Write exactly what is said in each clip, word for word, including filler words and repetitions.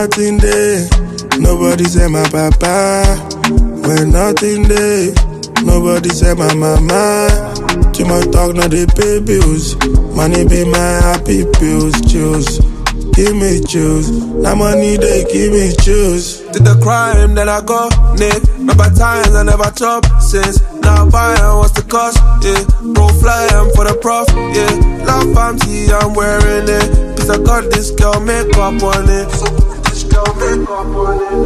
nothing there, nobody say my papa. When nothing there, nobody say my mama. Too much talk, now they pay bills. Money be my happy pills, chills. Give me chills. That money they give me chills. Did the crime, then I go, Nick. Remember times I never chop since. Now buying, what's the cost? Yeah, bro flying for the prof. Yeah, love fancy, I'm wearing it. Cause I got this girl makeup on it. This girl makeup on it.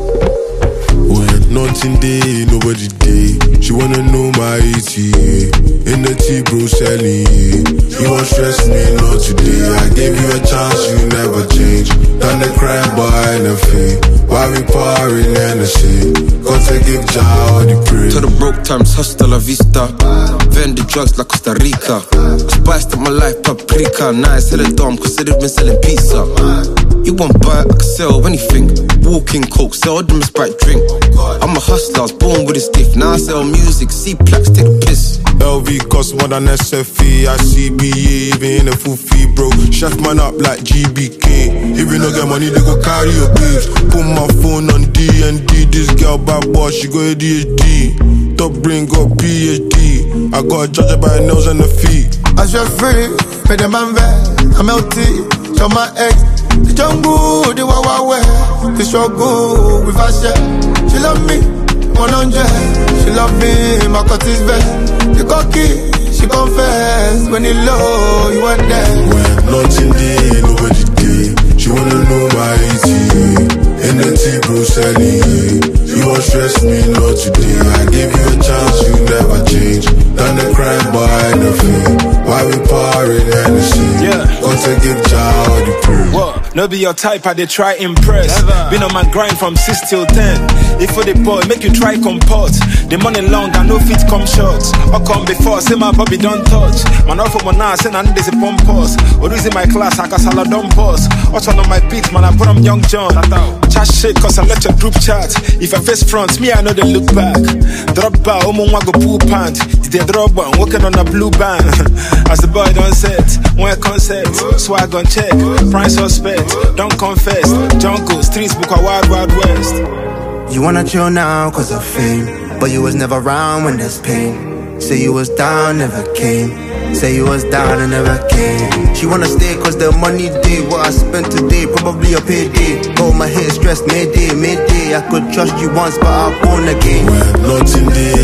When nothing day, nobody day. She wanna know my E T A. In the T bro selling. You won't stress me, not today. I gave you a chance, you never change. Done the crime by anything. Why we partying Hennessy? Got to give Jah all the praise. To the broke times, hasta la vista. Vend the drugs like Costa Rica. I spiced up my life, paprika. Now I sell it dumb, cause they've been selling pizza. You won't buy, I can sell anything. Walking coke, sell them a Sprite drink. I'm a hustler, I was born with a stiff. Now I sell music, see plaques, take a piss. L V cost more than S F E. I C B A, even in a full fee, bro. Chef man up like G B K. If you don't get money, they go carry your babes. Put my phone on D and D. This girl bad boy, she go A D H D. Top brain got P H D. I got judged by her nails and her feet. As you're free, pay the man back. I'm L T, show my ex. The jungle, the wawa way. The struggle with her share. She love me, one hundred. She love me, my cut is best. The cocky, she confess. When you low, you want that. When nothing day, nobody day. She wanna know my E T A. In the T bro selling. You won't stress me, not today. I gave you a chance, you never change. Done the crime by anything. Why we partying Hennessy? Yeah. Got to give Jah all the praise. What? No be your type, I they try impress. Never. Been on my grind from six till ten. If for the boy, make you try comport. The money long, I no fit come short. Or come before, say my bobby don't touch. Man off of my now, say none there's a pump pause. Or is in my class, I can salad don't pause. Watch on my beat, man, I put on Young John. Chat shit, cause I let your group chat. If I face front, me, I know they look back. Drop by, omo go pool pant. Did they drop one, working on a blue band. As the boy don't set, one concept. Swag on check, prime suspect. Don't confess, jungle, streets book a wild, wild west. You wanna chill now cause of fame, but you was never around when there's pain. Say you was down, never came. Say you was down and never came. She wanna stay cause the money day. What I spent today, probably a payday. Got my head stressed, mayday, mayday. I could trust you once, but I'm born again. When nothing day,